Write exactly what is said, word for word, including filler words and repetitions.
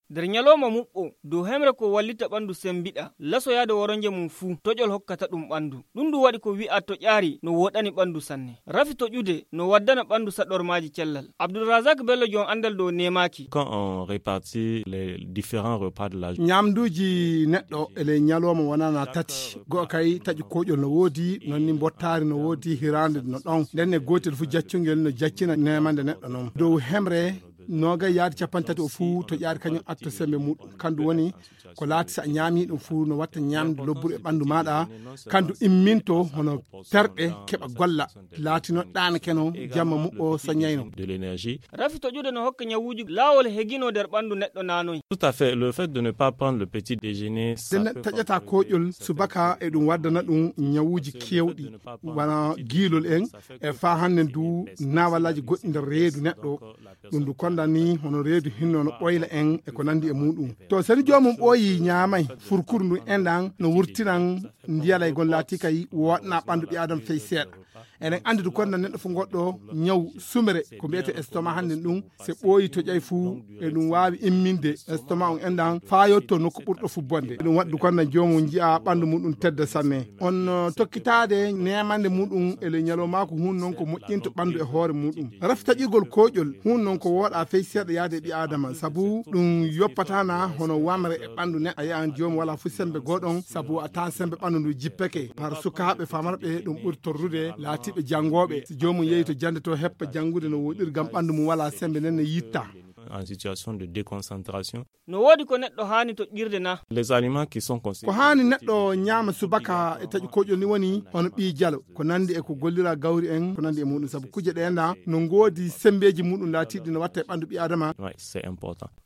nder nyaloma muɓɓo dow hemre ko wallita ɓandu sembiɗa lasoyade woronje mum fuu toƴol hokkata ɗum ɓandu. ɗum ndu waɗi ko wi'a to ƴaari no woɗani ɓandu sanne. Rafi toƴude no waddana ɓandu saɗormaji cellal. Abdulrazak Bello jon andal dow nemaki. Quand on répartit les différents repas de la nyamduji neɗɗo ele nyaloma wonana tati go kay taƴi koƴol no woodi nonni bottari no woodi hirande no ɗon nden ne gotel fu jaccungel no jaccina nemande neɗɗo noon dow hemre noga yaade capan tati o fuu to ƴaari kañum atto sembe muɗum kandu woni ko laati sa ñaami ɗum fuu no watta ñamde lobburu e ɓandu maɗa kandu imminto hono terɗe keɓa golla laatino ɗana keno jamma muɓɓo sañayno de l'énergie. Rafi toƴude no hokka ñawuji laawol hegino nder ɓandu neɗɗo nanoy. Tout à fait, le fait de ne pas prendre le petit déjeuner denne taƴata koƴol subaka e ɗum waddana ɗum ñawuji kewɗi wana guilol en e fa hande du nawalaji goɗɗi nder reedu neɗɗo ɗum du konda ni hono reedu hinno no ɓoyla en e ko nandi e muɗum. To sani jomum ɓooyi ñaamay furkuru ndu enɗan no wurtinan ndiyala e gon laati kay woɗna ɓandu ɓi adam fey seeɗa. enen andi du konda neɗɗo fu goɗɗo ñaw sumere ko mbiyete estomac hande ɗum se ɓooyi to ƴay fuu e ɗum wawi imminde estomac on enɗan fa yotto nokku ɓurɗo fu bonde ɗum waɗi du konda jomum jiya ɓandu muɗum tedda samme on tokkitade nemande muɗum ele ñalomako hun noon ko moƴƴinto ɓandu e hoore muɗum raf taƴigol koƴol hun noon ko woɗa fey seeɗa yaade ɓi adama saabu ɗum yoppatana hono wamre e ɓandu neɗɗo a yiyan jomum wala fu sembe goɗon saabu a tan sembe ɓandu ndu jippeke par sukaɓe famarɓe ɗum ɓuuri torrude laati ɓe jangoɓe so jomum yeeyi to jande to heppa jangude no woɗiri gam ɓandu mum wala sembe nden ne yitta en situation de déconcentration. No wodi ko neɗɗo hani to ƴirde na. Les aliments qui sont considérés. Ko hani neɗɗo ñaama subaka e taƴi koƴol ni woni hono ɓi jalo ko nandi e ko gollira gawri en ko nandi e muɗum sabu kuje ɗe enda no ngoodi sembeji muɗum laatiɗi no watta e ɓandu ɓi adama. Ouais, c'est important.